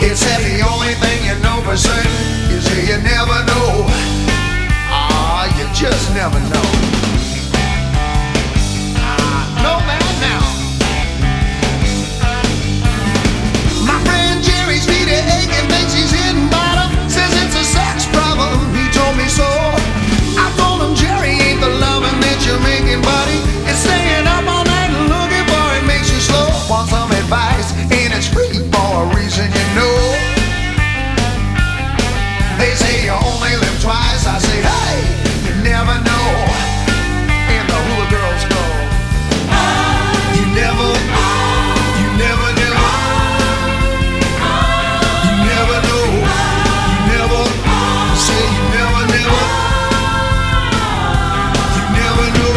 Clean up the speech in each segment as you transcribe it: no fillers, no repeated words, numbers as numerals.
It said the only thing you know for certain is that you never know. Ah, you just never know. No man now. My friend Jerry's feet are aching, thinks he's hitting bottom. Says it's a sex problem, he told me so. I told him, Jerry, ain't the loving that you're making, buddy. It's staying up all night and looking for it makes you slow. Want some advice, and it's free for a reason, you know. They say you only live twice. I say, hey, you never know. And the hula girls go, you never, you never know. You never know. You never, say you never, never. You never know.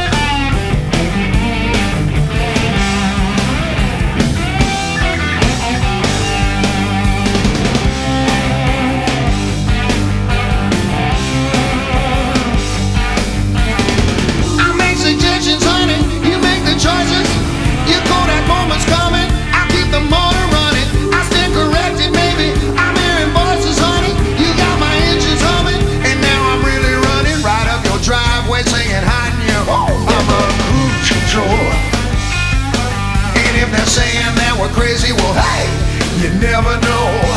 I make suggestions, honey, you make the choices. Your Kodak moment's coming, I keep the motor running. I stand corrected, maybe I'm hearing voices, honey. You got my engines humming, and now I'm really running right up your driveway, singing hiding you. I'm a cruise control. And if they're saying that we're crazy, well, hey, you never know.